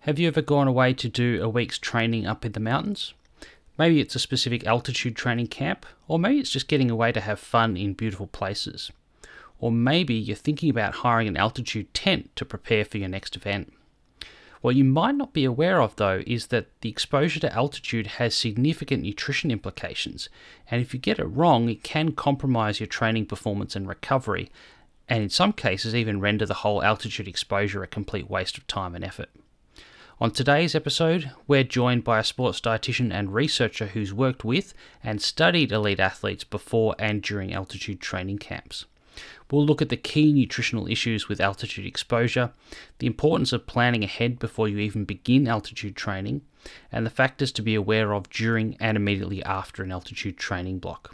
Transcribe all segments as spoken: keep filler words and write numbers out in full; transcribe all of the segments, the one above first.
Have you ever gone away to do a week's training up in the mountains? Maybe it's a specific altitude training camp, or maybe it's just getting away to have fun in beautiful places. Or maybe you're thinking about hiring an altitude tent to prepare for your next event. What you might not be aware of, though, is that the exposure to altitude has significant nutrition implications, and if you get it wrong, it can compromise your training performance and recovery, and in some cases even render the whole altitude exposure a complete waste of time and effort. On today's episode, we're joined by a sports dietitian and researcher who's worked with and studied elite athletes before and during altitude training camps. We'll look at the key nutritional issues with altitude exposure, the importance of planning ahead before you even begin altitude training, and the factors to be aware of during and immediately after an altitude training block.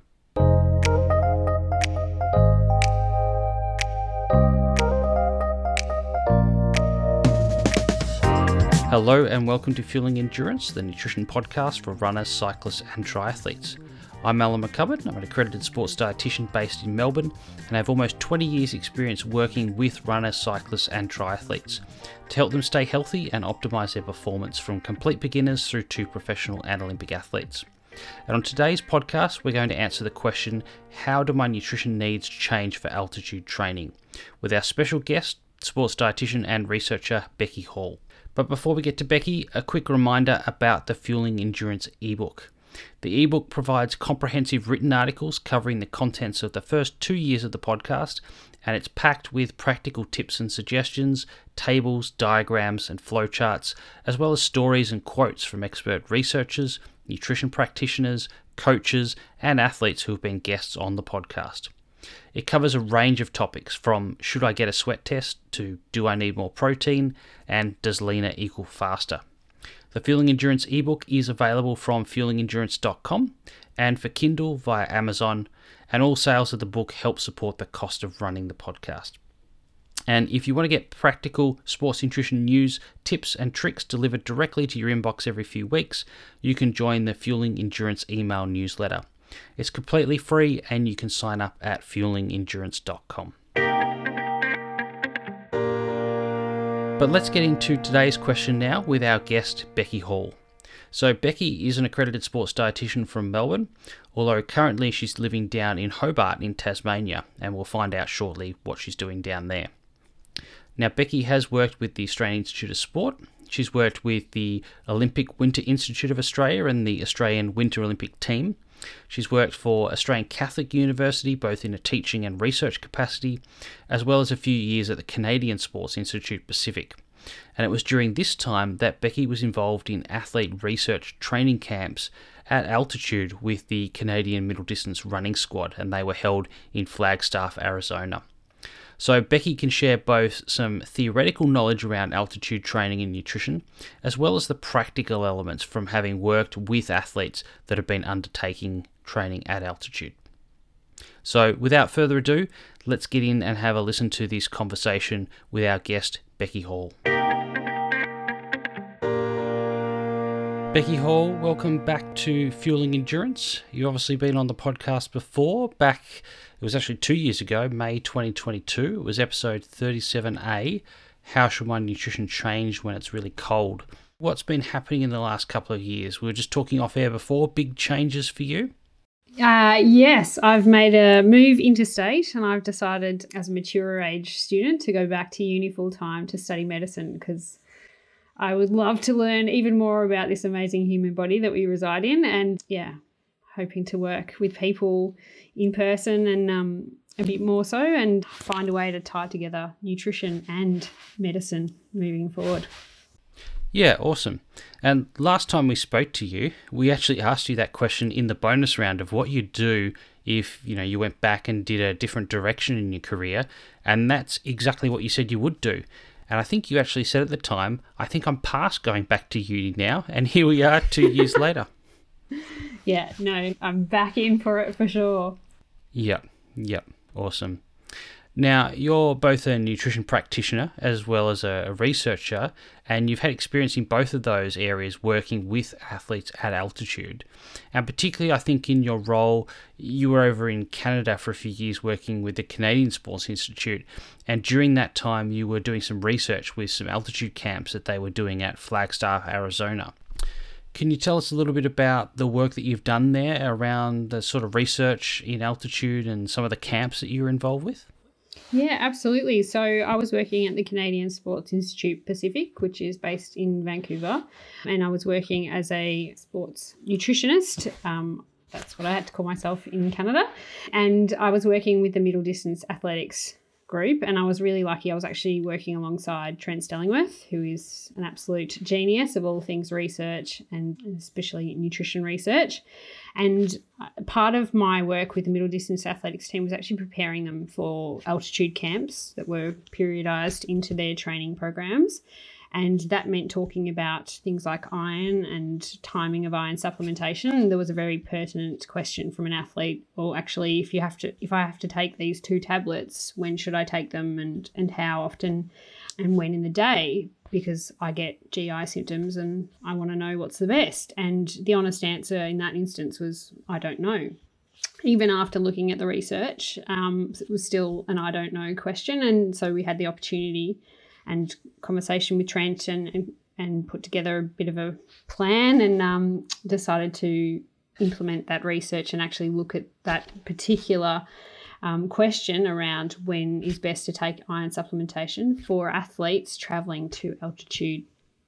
Hello and welcome to Fueling Endurance, the nutrition podcast for runners, cyclists and triathletes. I'm Alan McCubbin. I'm an accredited sports dietitian based in Melbourne and I have almost twenty years experience working with runners, cyclists and triathletes to help them stay healthy and optimise their performance from complete beginners through to professional and Olympic athletes. And on today's podcast, we're going to answer the question, how do my nutrition needs change for altitude training? With our special guest, sports dietitian and researcher Becky Hall. But before we get to Becky, a quick reminder about the Fueling Endurance ebook. The ebook provides comprehensive written articles covering the contents of the first two years of the podcast, and it's packed with practical tips and suggestions, tables, diagrams, and flowcharts, as well as stories and quotes from expert researchers, nutrition practitioners, coaches, and athletes who have been guests on the podcast. It covers a range of topics from should I get a sweat test to do I need more protein and does leaner equal faster. The Fueling Endurance ebook is available from fueling endurance dot com and for Kindle via Amazon, and all sales of the book help support the cost of running the podcast. And if you want to get practical sports nutrition news, tips and tricks delivered directly to your inbox every few weeks, you can join the Fueling Endurance email newsletter. It's completely free and you can sign up at fueling endurance dot com. But let's get into today's question now with our guest, Becky Hall. So Becky is an accredited sports dietitian from Melbourne, although currently she's living down in Hobart in Tasmania, and we'll find out shortly what she's doing down there. Now, Becky has worked with the Australian Institute of Sport. She's worked with the Olympic Winter Institute of Australia and the Australian Winter Olympic Team. She's worked for Australian Catholic University, both in a teaching and research capacity, as well as a few years at the Canadian Sports Institute Pacific. And it was during this time that Becky was involved in athlete research training camps at altitude with the Canadian Middle Distance Running Squad, and they were held in Flagstaff, Arizona. So Becky can share both some theoretical knowledge around altitude training and nutrition, as well as the practical elements from having worked with athletes that have been undertaking training at altitude. So without further ado, let's get in and have a listen to this conversation with our guest, Becky Hall. Becky Hall, welcome back to Fueling Endurance. You've obviously been on the podcast before, back, it was actually two years ago, May twenty twenty-two. It was episode thirty-seven A, How Should My Nutrition Change When It's Really Cold? What's been happening in the last couple of years? We were just talking off air before, big changes for you? Uh, yes, I've made a move interstate and I've decided as a mature age student to go back to uni full time to study medicine because I would love to learn even more about this amazing human body that we reside in, and yeah, hoping to work with people in person and um, a bit more so, and find a way to tie together nutrition and medicine moving forward. Yeah, awesome. And last time we spoke to you, we actually asked you that question in the bonus round of what you'd do if, you know, you went back and did a different direction in your career, and that's exactly what you said you would do. And I think you actually said at the time, I think I'm past going back to uni now, and here we are two years later. Yeah, no, I'm back in for it for sure. Yep, yep, awesome. Now, you're both a nutrition practitioner as well as a researcher, and you've had experience in both of those areas working with athletes at altitude. And particularly, I think in your role, you were over in Canada for a few years working with the Canadian Sports Institute. And during that time, you were doing some research with some altitude camps that they were doing at Flagstaff, Arizona. Can you tell us a little bit about the work that you've done there around the sort of research in altitude and some of the camps that you were involved with? Yeah, absolutely. So I was working at the Canadian Sports Institute Pacific, which is based in Vancouver, and I was working as a sports nutritionist. Um, that's what I had to call myself in Canada. And I was working with the middle distance athletics group, and I was really lucky. I was actually working alongside Trent Stellingworth, who is an absolute genius of all things research and especially nutrition research. And part of my work with the middle distance athletics team was actually preparing them for altitude camps that were periodized into their training programs. And that meant talking about things like iron and timing of iron supplementation. And there was a very pertinent question from an athlete, well, actually, if you have to, if I have to take these two tablets, when should I take them, and, and how often and when in the day? Because I get G I symptoms and I want to know what's the best. And the honest answer in that instance was, I don't know. Even after looking at the research, um, it was still an I don't know question. And so we had the opportunity and conversation with Trent and, and, and put together a bit of a plan and um, decided to implement that research and actually look at that particular um, question around when is best to take iron supplementation for athletes travelling to altitude.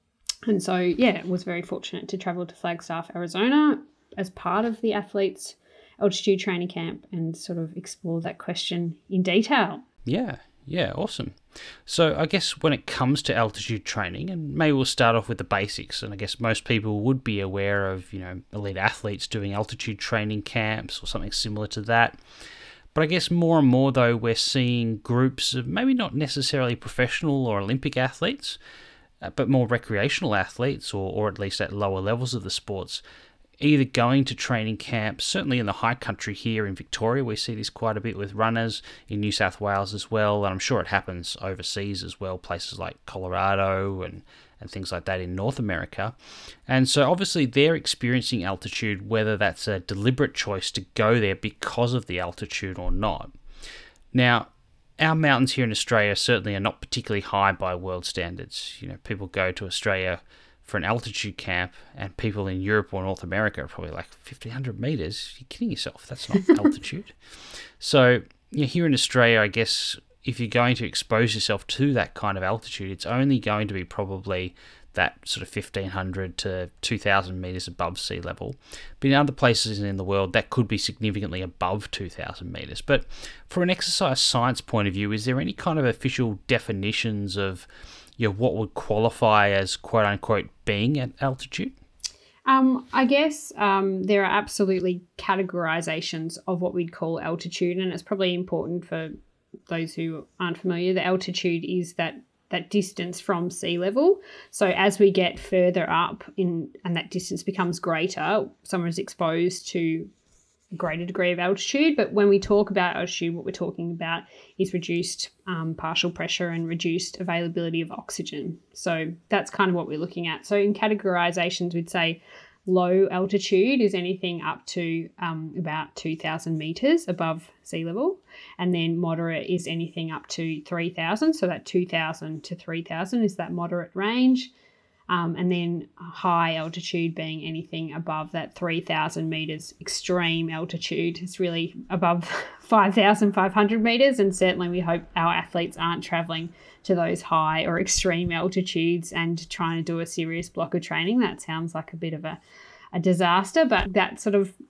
And so, yeah, was very fortunate to travel to Flagstaff, Arizona as part of the athletes' altitude training camp and sort of explore that question in detail. Yeah. Yeah, awesome. So I guess when it comes to altitude training, and maybe we'll start off with the basics, and I guess most people would be aware of, you know, elite athletes doing altitude training camps or something similar to that. But I guess more and more, though, we're seeing groups of maybe not necessarily professional or Olympic athletes, but more recreational athletes, or, or at least at lower levels of the sports, either going to training camps. Certainly in the high country here in Victoria, we see this quite a bit with runners, in New South Wales as well, and I'm sure it happens overseas as well, places like Colorado and, and things like that in North America. And so obviously they're experiencing altitude, whether that's a deliberate choice to go there because of the altitude or not. Now, our mountains here in Australia certainly are not particularly high by world standards. You know, people go to Australia for an altitude camp, and people in Europe or North America are probably like fifteen hundred meters. You're kidding yourself. That's not altitude. So, you know, here in Australia, I guess if you're going to expose yourself to that kind of altitude, it's only going to be probably that sort of fifteen hundred to two thousand meters above sea level. But in other places in the world, that could be significantly above two thousand meters. But from an exercise science point of view, is there any kind of official definitions of, you know, what would qualify as quote unquote being at altitude? Um, I guess um, there are absolutely categorizations of what we'd call altitude, and it's probably important for those who aren't familiar. The altitude is that that distance from sea level. So as we get further up in and that distance becomes greater, someone is exposed to a greater degree of altitude. But when we talk about altitude, what we're talking about is reduced um, partial pressure and reduced availability of oxygen. So that's kind of what we're looking at. So in categorizations, we'd say low altitude is anything up to um, about two thousand meters above sea level. And then moderate is anything up to three thousand. So that two thousand to three thousand is that moderate range. Um, and then high altitude being anything above that three thousand meters extreme altitude. It's really above five thousand five hundred meters. And certainly we hope our athletes aren't traveling to those high or extreme altitudes and trying to do a serious block of training. That sounds like a bit of a, a disaster, but that sort of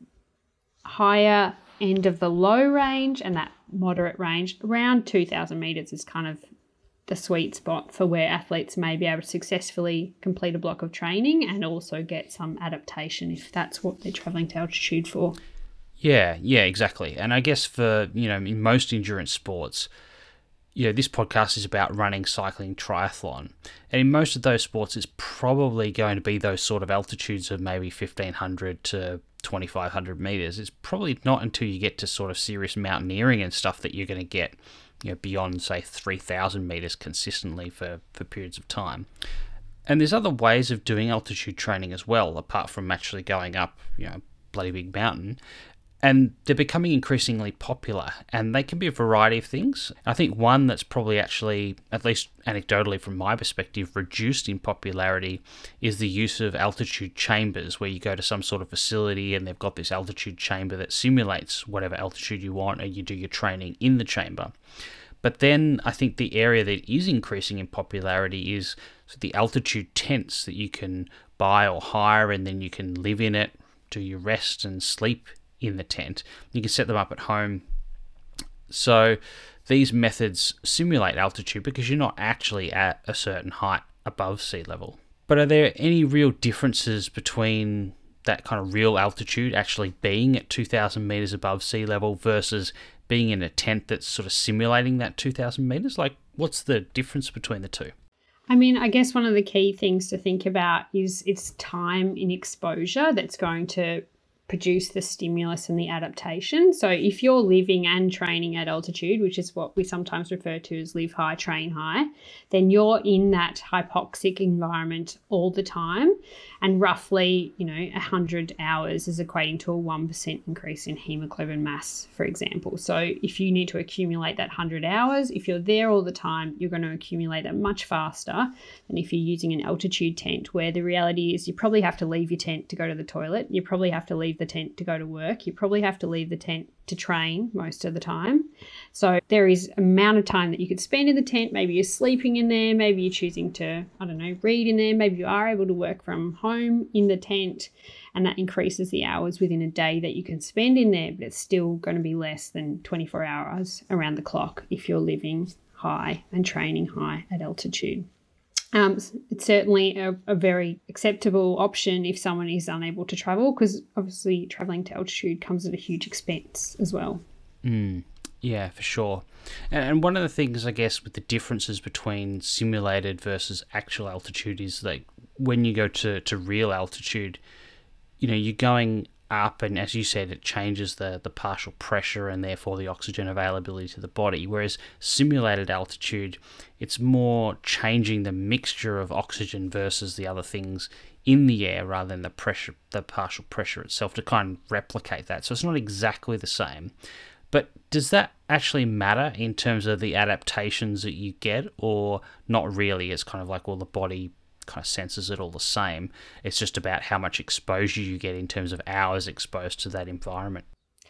higher end of the low range and that moderate range around two thousand meters is kind of the sweet spot for where athletes may be able to successfully complete a block of training and also get some adaptation if that's what they're traveling to altitude for. Yeah, yeah, exactly. And I guess for, you know, in most endurance sports, you know, this podcast is about running, cycling, triathlon. And in most of those sports, it's probably going to be those sort of altitudes of maybe fifteen hundred to twenty-five hundred meters. It's probably not until you get to sort of serious mountaineering and stuff that you're going to get you know, beyond, say, three thousand meters consistently for, for periods of time. And there's other ways of doing altitude training as well, apart from actually going up, you know, bloody big mountain. And they're becoming increasingly popular, and they can be a variety of things. I think one that's probably actually, at least anecdotally from my perspective, reduced in popularity is the use of altitude chambers, where you go to some sort of facility and they've got this altitude chamber that simulates whatever altitude you want, and you do your training in the chamber. But then I think the area that is increasing in popularity is the altitude tents that you can buy or hire, and then you can live in it, do your rest and sleep in the tent. You can set them up at home. So these methods simulate altitude because you're not actually at a certain height above sea level. But are there any real differences between that kind of real altitude actually being at two thousand meters above sea level versus being in a tent that's sort of simulating that two thousand meters? Like, what's the difference between the two? I mean, I guess one of the key things to think about is it's time in exposure that's going to produce the stimulus and the adaptation. So if you're living and training at altitude, which is what we sometimes refer to as live high, train high, then you're in that hypoxic environment all the time. And roughly, you know, one hundred hours is equating to a one percent increase in hemoglobin mass, for example. So if you need to accumulate that one hundred hours, if you're there all the time, you're going to accumulate it much faster than if you're using an altitude tent, where the reality is you probably have to leave your tent to go to the toilet. You probably have to leave the tent to go to work. You probably have to leave the tent to train most of the time. So there is amount of time that you could spend in the tent. Maybe you're sleeping in there. Maybe you're choosing to, I don't know, read in there. Maybe you are able to work from home in the tent, and that increases the hours within a day that you can spend in there, but it's still going to be less than twenty-four hours around the clock if you're living high and training high at altitude. Um, it's certainly a, a very acceptable option if someone is unable to travel, because obviously travelling to altitude comes at a huge expense as well. Mm, yeah, for sure. And, and one of the things, I guess, with the differences between simulated versus actual altitude is like when you go to, to real altitude, you know, you're going up, and as you said, it changes the, the partial pressure and therefore the oxygen availability to the body. Whereas simulated altitude, it's more changing the mixture of oxygen versus the other things in the air rather than the pressure, the partial pressure itself, to kind of replicate that. So it's not exactly the same. But does that actually matter in terms of the adaptations that you get, or not really? It's kind of like, well, the body kind of senses it all the same. It's just about how much exposure you get in terms of hours exposed to that environment.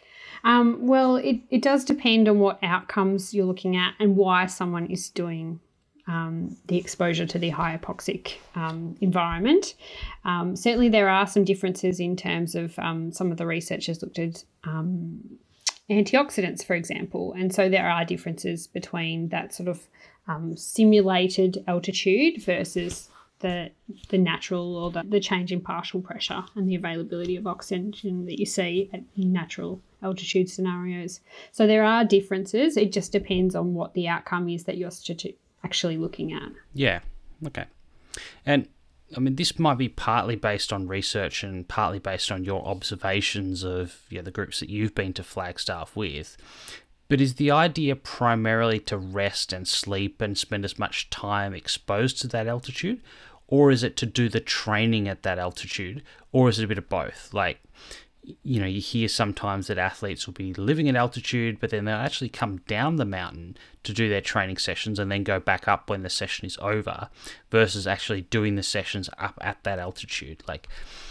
Um, well, it, it does depend on what outcomes you're looking at and why someone is doing um, the exposure to the high hypoxic um, environment. Um, certainly there are some differences in terms of um, some of the researchers looked at um, antioxidants, for example. And so there are differences between that sort of um, simulated altitude versus the the natural or the, the change in partial pressure and the availability of oxygen that you see at natural altitude scenarios. So there are differences. It just depends on what the outcome is that you're actually looking at. Yeah, okay. And I mean, this might be partly based on research and partly based on your observations of, you know, the groups that you've been to Flagstaff with. But is the idea primarily to rest and sleep and spend as much time exposed to that altitude? Or is it to do the training at that altitude? Or is it a bit of both? Like, you know, you hear sometimes that athletes will be living at altitude, but then they'll actually come down the mountain to do their training sessions and then go back up when the session is over, versus actually doing the sessions up at that altitude. Like,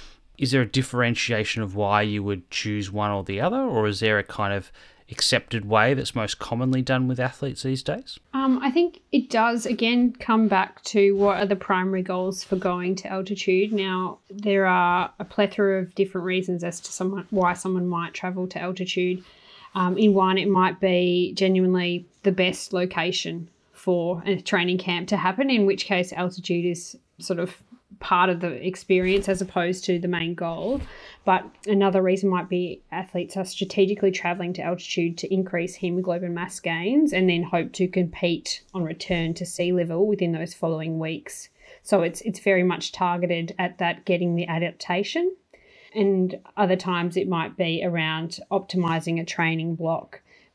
is there a differentiation of why you would choose one or the other? Or is there a kind of accepted way that's most commonly done with athletes these days? Um, I think it does, again, come back to what are the primary goals for going to altitude. Now, there are a plethora of different reasons as to someone, why someone might travel to altitude. Um, in one, it might be genuinely the best location for a training camp to happen, in which case altitude is sort of part of the experience as opposed to the main goal. But another reason might be athletes are strategically travelling to altitude to increase hemoglobin mass gains and then hope to compete on return to sea level within those following weeks. So it's it's very much targeted at that getting the adaptation. And other times it might be around optimising a training block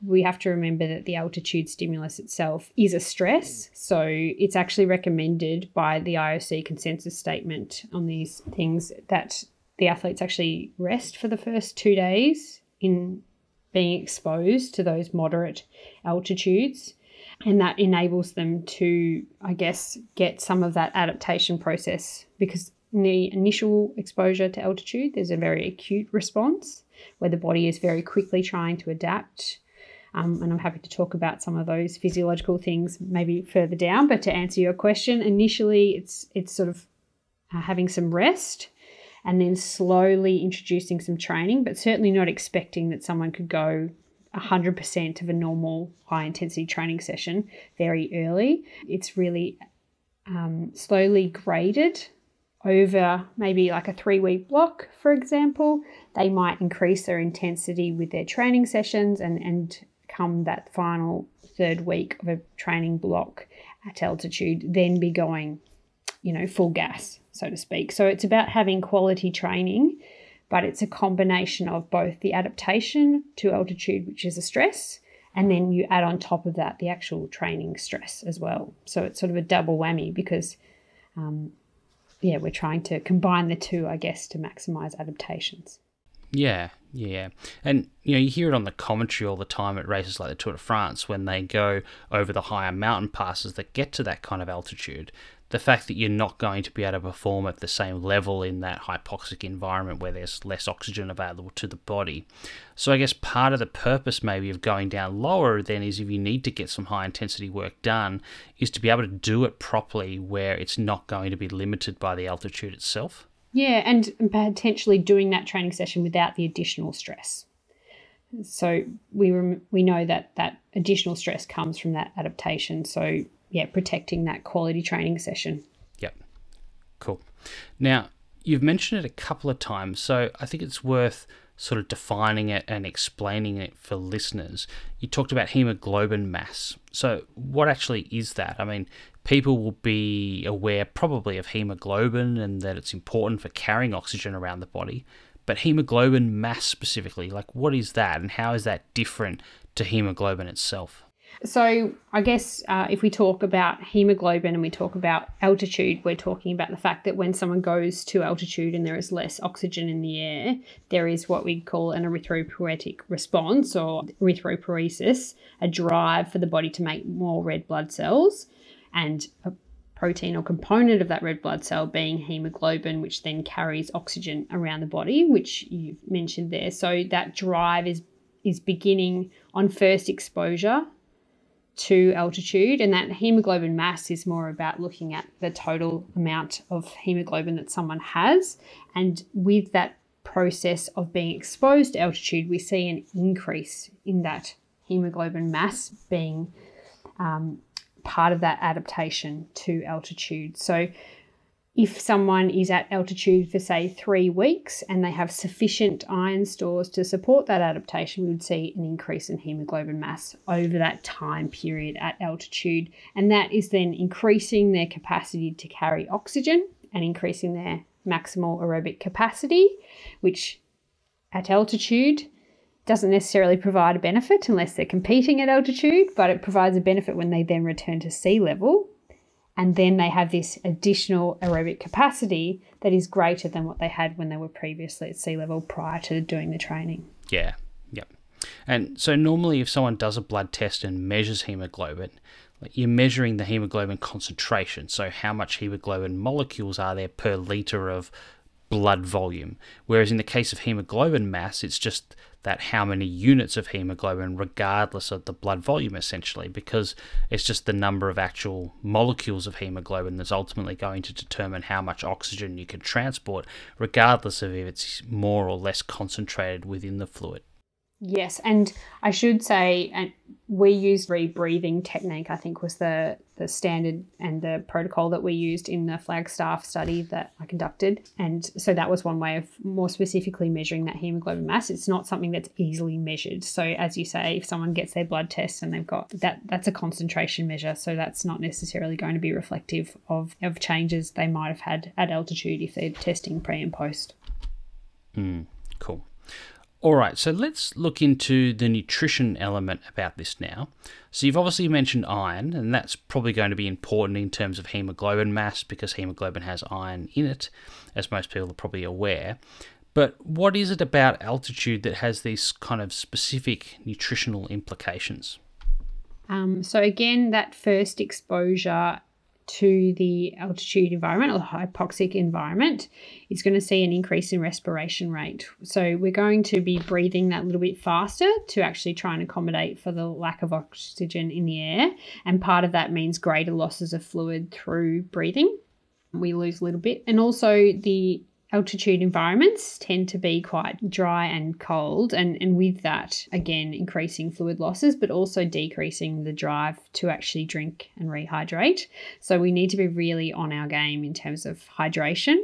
we have to remember that the altitude stimulus itself is a stress. So it's actually recommended by the I O C consensus statement on these things that the athletes actually rest for the first two days in being exposed to those moderate altitudes. And that enables them to, I guess, get some of that adaptation process, because in the initial exposure to altitude, there's a very acute response where the body is very quickly trying to adapt. Um, and I'm happy to talk about some of those physiological things maybe further down. But to answer your question, initially it's it's sort of uh, having some rest and then slowly introducing some training, but certainly not expecting that someone could go one hundred percent of a normal high-intensity training session very early. It's really um, slowly graded over maybe like a three-week block, for example. They might increase their intensity with their training sessions and, and come that final third week of a training block at altitude, then be going, you know, full gas, so to speak. So it's about having quality training, but it's a combination of both the adaptation to altitude, which is a stress, and then you add on top of that the actual training stress as well. So it's sort of a double whammy because, um, yeah, we're trying to combine the two, I guess, to maximize adaptations. Yeah, yeah. And, you know, you hear it on the commentary all the time at races like the Tour de France when they go over the higher mountain passes that get to that kind of altitude. The fact that you're not going to be able to perform at the same level in that hypoxic environment where there's less oxygen available to the body. So I guess part of the purpose maybe of going down lower then is, if you need to get some high intensity work done, is to be able to do it properly where it's not going to be limited by the altitude itself. Yeah, and potentially doing that training session without the additional stress. So we rem- we know that that additional stress comes from that adaptation. So yeah, protecting that quality training session. Yep. Cool. Now, you've mentioned it a couple of times, so I think it's worth sort of defining it and explaining it for listeners. You talked about hemoglobin mass. So what actually is that? I mean, people will be aware probably of hemoglobin and that it's important for carrying oxygen around the body, but hemoglobin mass specifically, like what is that and how is that different to hemoglobin itself? So I guess uh, if we talk about hemoglobin and we talk about altitude, we're talking about the fact that when someone goes to altitude and there is less oxygen in the air, there is what we call an erythropoietic response or erythropoiesis, a drive for the body to make more red blood cells, and a protein or component of that red blood cell being hemoglobin, which then carries oxygen around the body, which you've mentioned there. So that drive is is beginning on first exposure to altitude, and that hemoglobin mass is more about looking at the total amount of hemoglobin that someone has. And with that process of being exposed to altitude, we see an increase in that hemoglobin mass being um, part of that adaptation to altitude. So if someone is at altitude for, say, three weeks and they have sufficient iron stores to support that adaptation, we would see an increase in hemoglobin mass over that time period at altitude. And that is then increasing their capacity to carry oxygen and increasing their maximal aerobic capacity, which at altitude doesn't necessarily provide a benefit unless they're competing at altitude, but it provides a benefit when they then return to sea level. And then they have this additional aerobic capacity that is greater than what they had when they were previously at sea level prior to doing the training. Yeah, yep. And so normally if someone does a blood test and measures hemoglobin, you're measuring the hemoglobin concentration, so how much hemoglobin molecules are there per litre of blood volume. Whereas in the case of hemoglobin mass, it's just that how many units of hemoglobin regardless of the blood volume essentially, because it's just the number of actual molecules of hemoglobin that's ultimately going to determine how much oxygen you can transport, regardless of if it's more or less concentrated within the fluid. Yes, and I should say, and we used rebreathing technique, I think was the, the standard and the protocol that we used in the Flagstaff study that I conducted. And so that was one way of more specifically measuring that hemoglobin mass. It's not something that's easily measured. So as you say, if someone gets their blood test and they've got that, that's a concentration measure. So that's not necessarily going to be reflective of, of changes they might have had at altitude if they're testing pre and post. Mm, cool. All right, so let's look into the nutrition element about this now. So you've obviously mentioned iron, and that's probably going to be important in terms of hemoglobin mass because hemoglobin has iron in it, as most people are probably aware. But what is it about altitude that has these kind of specific nutritional implications? Um, so again, that first exposure to the altitude environment or the hypoxic environment is going to see an increase in respiration rate. So we're going to be breathing that little bit faster to actually try and accommodate for the lack of oxygen in the air. And part of that means greater losses of fluid through breathing. We lose a little bit. And also the altitude environments tend to be quite dry and cold, and, and with that, again, increasing fluid losses, but also decreasing the drive to actually drink and rehydrate. So we need to be really on our game in terms of hydration.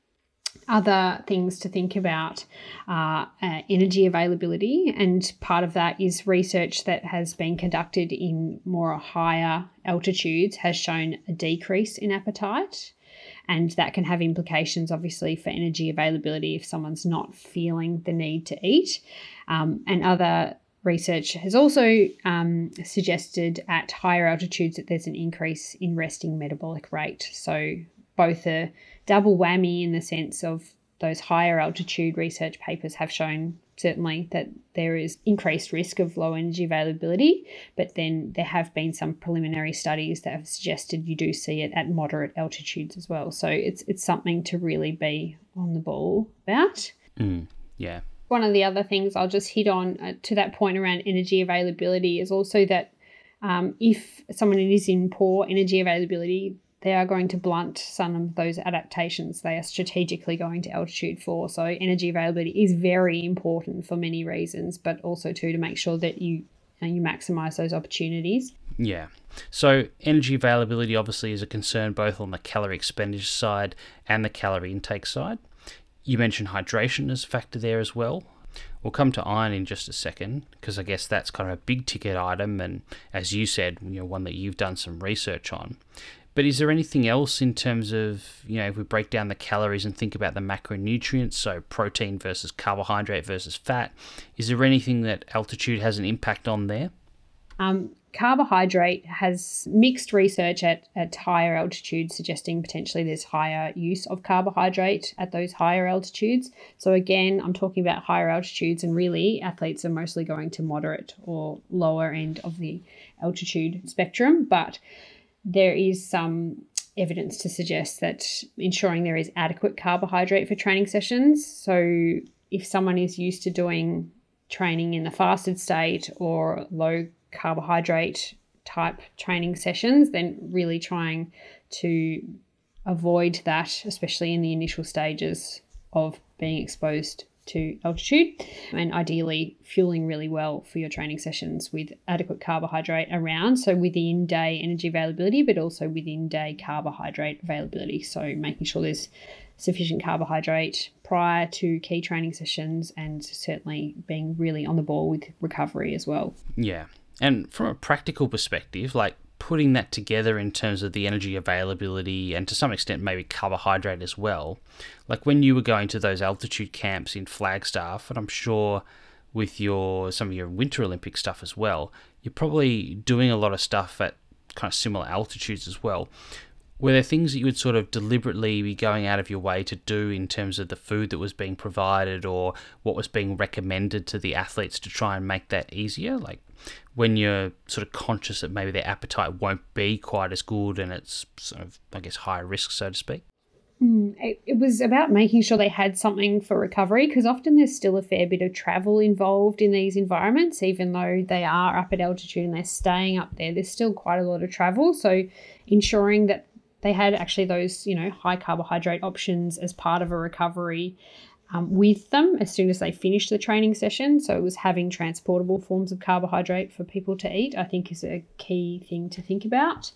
Other things to think about are uh, energy availability, and part of that is research that has been conducted in more higher altitudes has shown a decrease in appetite. And that can have implications, obviously, for energy availability if someone's not feeling the need to eat. Um, and other research has also um, suggested at higher altitudes that there's an increase in resting metabolic rate. So both a double whammy in the sense of those higher altitude research papers have shown certainly that there is increased risk of low energy availability, but then there have been some preliminary studies that have suggested you do see it at moderate altitudes as well. So it's it's something to really be on the ball about. Mm, yeah. One of the other things I'll just hit on uh, to that point around energy availability is also that um, if someone is in poor energy availability, they are going to blunt some of those adaptations they are strategically going to altitude for. So energy availability is very important for many reasons, but also too to make sure that you you maximise those opportunities. Yeah. So energy availability obviously is a concern both on the calorie expenditure side and the calorie intake side. You mentioned hydration as a factor there as well. We'll come to iron in just a second because I guess that's kind of a big ticket item, and as you said, you know, one that you've done some research on. But is there anything else in terms of, you know, if we break down the calories and think about the macronutrients, so protein versus carbohydrate versus fat, is there anything that altitude has an impact on there? Um, carbohydrate has mixed research at, at higher altitudes suggesting potentially there's higher use of carbohydrate at those higher altitudes. So again, I'm talking about higher altitudes, and really athletes are mostly going to moderate or lower end of the altitude spectrum, but there is some evidence to suggest that ensuring there is adequate carbohydrate for training sessions. So if someone is used to doing training in the fasted state or low carbohydrate type training sessions, then really trying to avoid that, especially in the initial stages of being exposed to altitude, and ideally fueling really well for your training sessions with adequate carbohydrate around. So within day energy availability, but also within day carbohydrate availability. So making sure there's sufficient carbohydrate prior to key training sessions, and certainly being really on the ball with recovery as well. Yeah. And from a practical perspective, like putting that together in terms of the energy availability and to some extent maybe carbohydrate as well, like when you were going to those altitude camps in Flagstaff, and I'm sure with your some of your Winter Olympic stuff as well, you're probably doing a lot of stuff at kind of similar altitudes as well. Were there things that you would sort of deliberately be going out of your way to do in terms of the food that was being provided or what was being recommended to the athletes to try and make that easier? Like when you're sort of conscious that maybe their appetite won't be quite as good and it's sort of, I guess, higher risk, so to speak? Mm, it, it was about making sure they had something for recovery, because often there's still a fair bit of travel involved in these environments, even though they are up at altitude and they're staying up there. There's still quite a lot of travel. So ensuring that they had actually those, you know, high carbohydrate options as part of a recovery um, with them as soon as they finished the training session. So it was having transportable forms of carbohydrate for people to eat, I think, is a key thing to think about.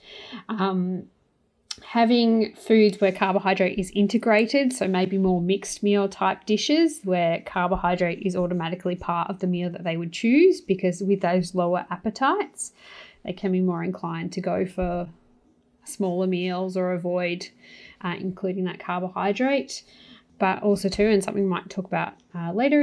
Um, having foods where carbohydrate is integrated, so maybe more mixed meal type dishes where carbohydrate is automatically part of the meal that they would choose, because with those lower appetites, they can be more inclined to go for smaller meals or avoid uh, including that carbohydrate. But also too, and something we might talk about uh, later, is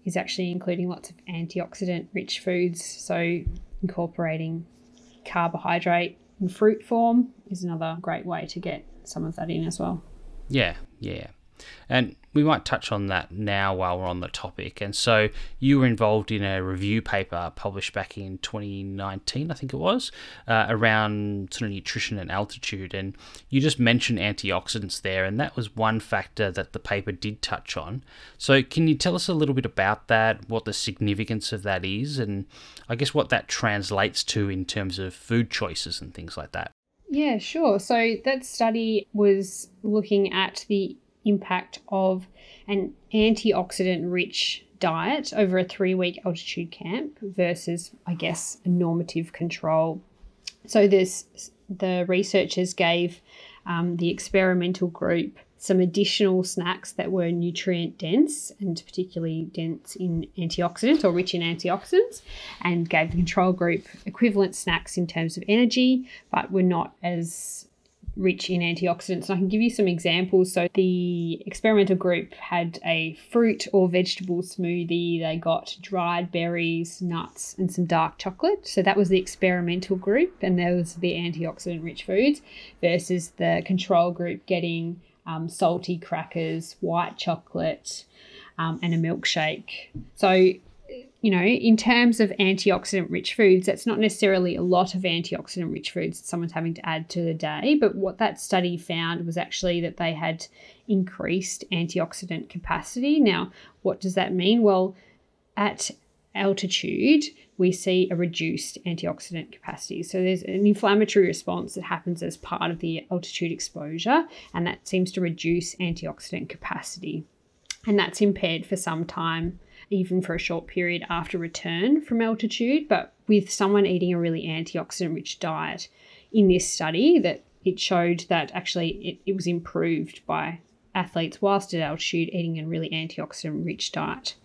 is actually including lots of antioxidant-rich foods. So incorporating carbohydrate in fruit form is another great way to get some of that in as well. Yeah, yeah. And we might touch on that now while we're on the topic. And so you were involved in a review paper published back in twenty nineteen, I think it was, uh, around sort of nutrition and altitude. And you just mentioned antioxidants there, and that was one factor that the paper did touch on. So can you tell us a little bit about that, what the significance of that is, and I guess what that translates to in terms of food choices and things like that? Yeah, sure. So that study was looking at the impact of an antioxidant-rich diet over a three-week altitude camp versus, I guess, a normative control. So this, the researchers gave um, the experimental group some additional snacks that were nutrient-dense and particularly dense in antioxidants or rich in antioxidants, and gave the control group equivalent snacks in terms of energy, but were not as rich in antioxidants. And I can give you some examples. So the experimental group had a fruit or vegetable smoothie. They got dried berries, nuts, and some dark chocolate. So that was the experimental group, and there was the antioxidant rich foods, versus the control group getting um, salty crackers, white chocolate, um, and a milkshake. So you know, in terms of antioxidant-rich foods, that's not necessarily a lot of antioxidant-rich foods that someone's having to add to the day, but what that study found was actually that they had increased antioxidant capacity. Now, what does that mean? Well, at altitude, we see a reduced antioxidant capacity. So there's an inflammatory response that happens as part of the altitude exposure, and that seems to reduce antioxidant capacity. And that's impaired for some time, even for a short period after return from altitude. But with someone eating a really antioxidant-rich diet in this study, that it showed that actually it, it was improved by athletes whilst at altitude eating a really antioxidant-rich diet,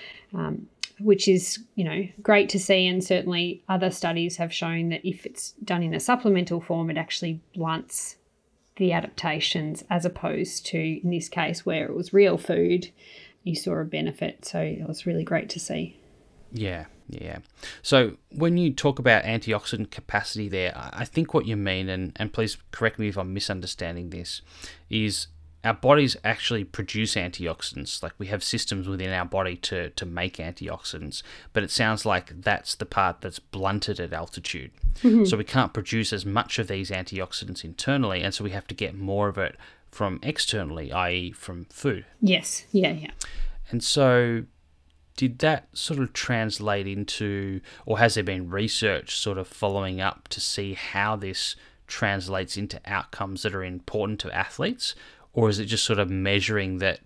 um, which is, you know, great to see. And certainly other studies have shown that if it's done in a supplemental form, it actually blunts the adaptations, as opposed to, in this case, where it was real food, you saw a benefit. So it was really great to see. Yeah, yeah. So when you talk about antioxidant capacity there, I think what you mean, and, and please correct me if I'm misunderstanding this, is our bodies actually produce antioxidants. Like, we have systems within our body to, to make antioxidants, but it sounds like that's the part that's blunted at altitude. Mm-hmm. So we can't produce as much of these antioxidants internally, and so we have to get more of it from externally, that is from food. Yes, yeah, yeah. And so did that sort of translate into, or has there been research sort of following up to see how this translates into outcomes that are important to athletes? Or is it just sort of measuring that,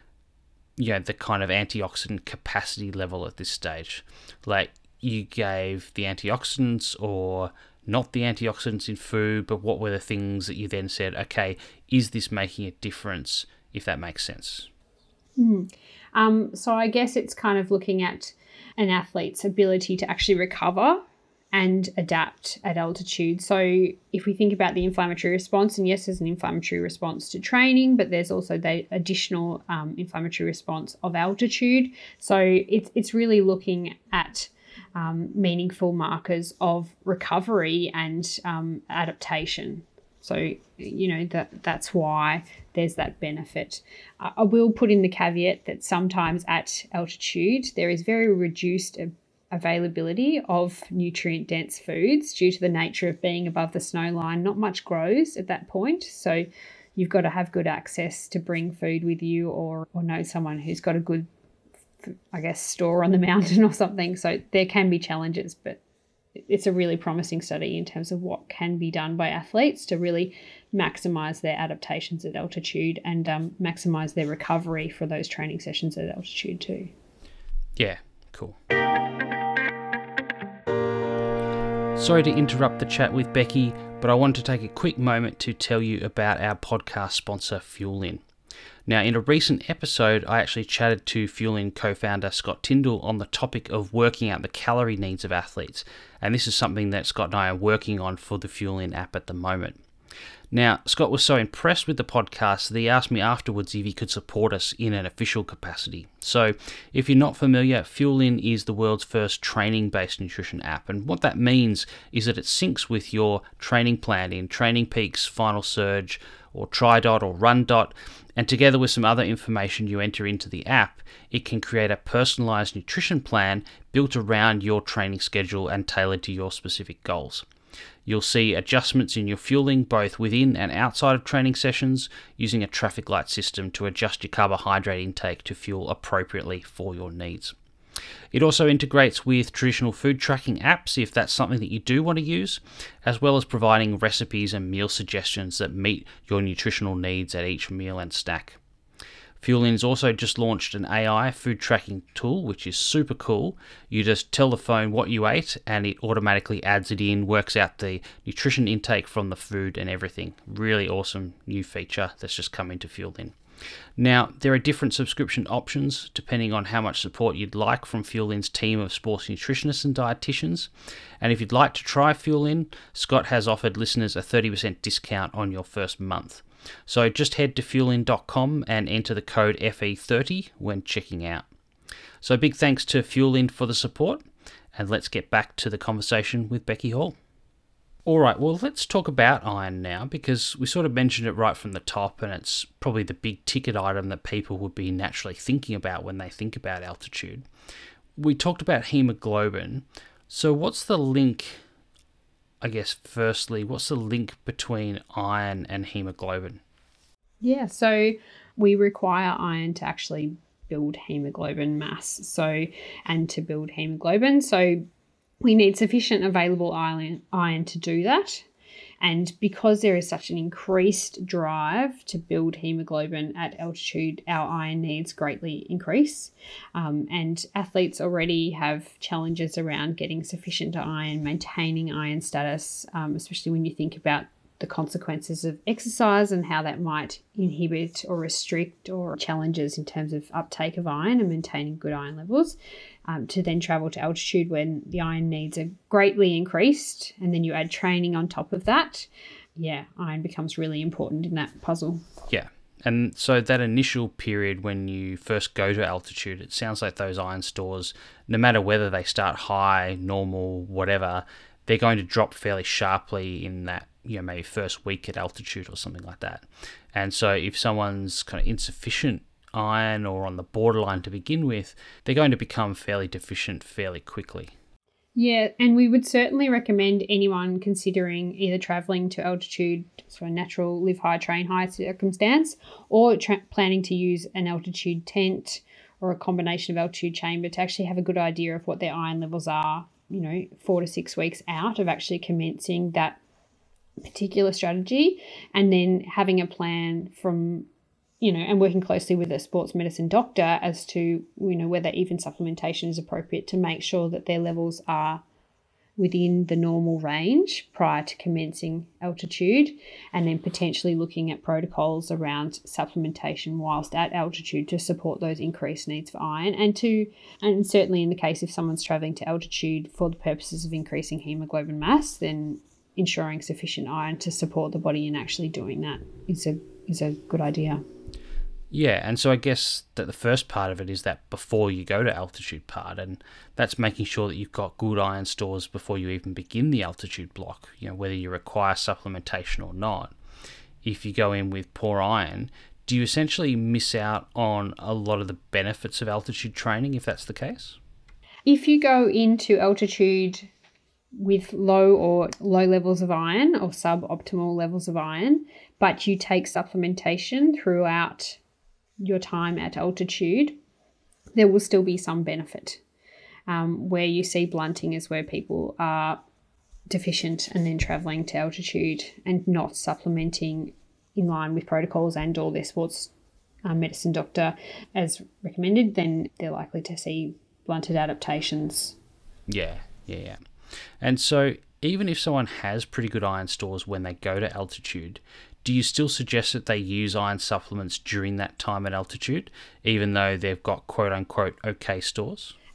you know, the kind of antioxidant capacity level at this stage? Like, you gave the antioxidants or not the antioxidants in food, but what were the things that you then said, okay, is this making a difference, if that makes sense? Mm. Um, so I guess it's kind of looking at an athlete's ability to actually recover and adapt at altitude. So if we think about the inflammatory response, and yes, there's an inflammatory response to training, but there's also the additional um, inflammatory response of altitude. So it's it's really looking at um, meaningful markers of recovery and um, adaptation. So, you know, that that's why there's that benefit. Uh, I will put in the caveat that sometimes at altitude there is very reduced availability of nutrient-dense foods due to the nature of being above the snow line. Not much grows at that point, so you've got to have good access to bring food with you, or or know someone who's got a good, I guess, store on the mountain or something. So there can be challenges, but it's a really promising study in terms of what can be done by athletes to really maximise their adaptations at altitude and um, maximise their recovery for those training sessions at altitude too. Yeah, cool. Sorry to interrupt the chat with Becky, but I wanted to take a quick moment to tell you about our podcast sponsor, Fuelin. Now, in a recent episode, I actually chatted to Fuelin co-founder Scott Tyndall on the topic of working out the calorie needs of athletes, and this is something that Scott and I are working on for the Fuelin app at the moment. Now, Scott was so impressed with the podcast that he asked me afterwards if he could support us in an official capacity. So, if you're not familiar, Fuelin is the world's first training-based nutrition app, and what that means is that it syncs with your training plan in Training Peaks, Final Surge, or TriDot or RunDot, and together with some other information you enter into the app, it can create a personalized nutrition plan built around your training schedule and tailored to your specific goals. You'll see adjustments in your fueling both within and outside of training sessions using a traffic light system to adjust your carbohydrate intake to fuel appropriately for your needs. It also integrates with traditional food tracking apps if that's something that you do want to use, as well as providing recipes and meal suggestions that meet your nutritional needs at each meal and snack. Fuelin's also just launched an A I food tracking tool, which is super cool. You just tell the phone what you ate and it automatically adds it in, works out the nutrition intake from the food and everything. Really awesome new feature that's just come into Fuelin. Now, there are different subscription options depending on how much support you'd like from Fuelin's team of sports nutritionists and dietitians. And if you'd like to try Fuelin, Scott has offered listeners a thirty percent discount on your first month. So just head to fuelin dot com and enter the code F E thirty when checking out. So big thanks to Fuelin for the support, and let's get back to the conversation with Becky Hall. All right, well, let's talk about iron now, because we sort of mentioned it right from the top, and it's probably the big ticket item that people would be naturally thinking about when they think about altitude. We talked about hemoglobin. So what's the link, I guess, firstly, what's the link between iron and hemoglobin? Yeah, so we require iron to actually build hemoglobin mass, so and to build hemoglobin. So we need sufficient available iron, iron to do that. And because there is such an increased drive to build hemoglobin at altitude, our iron needs greatly increase. Um, and athletes already have challenges around getting sufficient iron, maintaining iron status, um, especially when you think about the consequences of exercise and how that might inhibit or restrict or challenges in terms of uptake of iron and maintaining good iron levels. Um, to then travel to altitude when the iron needs are greatly increased, and then you add training on top of that, yeah, iron becomes really important in that puzzle. Yeah, and so that initial period when you first go to altitude, it sounds like those iron stores, no matter whether they start high, normal, whatever, they're going to drop fairly sharply in that, you know, maybe first week at altitude or something like that. And so if someone's kind of insufficient iron or on the borderline to begin with, they're going to become fairly deficient fairly quickly. Yeah, and we would certainly recommend anyone considering either travelling to altitude, so a natural live high, train high circumstance, or tra- planning to use an altitude tent or a combination of altitude chamber to actually have a good idea of what their iron levels are, you know, four to six weeks out of actually commencing that particular strategy, and then having a plan from, you know, and working closely with a sports medicine doctor as to, you know, whether even supplementation is appropriate to make sure that their levels are within the normal range prior to commencing altitude, and then potentially looking at protocols around supplementation whilst at altitude to support those increased needs for iron, and to, and certainly in the case if someone's travelling to altitude for the purposes of increasing hemoglobin mass, then ensuring sufficient iron to support the body in actually doing that is a is a good idea. Yeah, and so I guess that the first part of it is that before you go to altitude part, and that's making sure that you've got good iron stores before you even begin the altitude block, you know, whether you require supplementation or not. If you go in with poor iron, do you essentially miss out on a lot of the benefits of altitude training if that's the case? If you go into altitude with low or low levels of iron or suboptimal levels of iron, but you take supplementation throughout your time at altitude, there will still be some benefit. Um, where you see blunting is where people are deficient and then travelling to altitude and not supplementing in line with protocols and or their sports uh, medicine doctor as recommended, then they're likely to see blunted adaptations. Yeah, yeah, yeah. And so even if someone has pretty good iron stores when they go to altitude, do you still suggest that they use iron supplements during that time at altitude, even though they've got quote-unquote okay stores?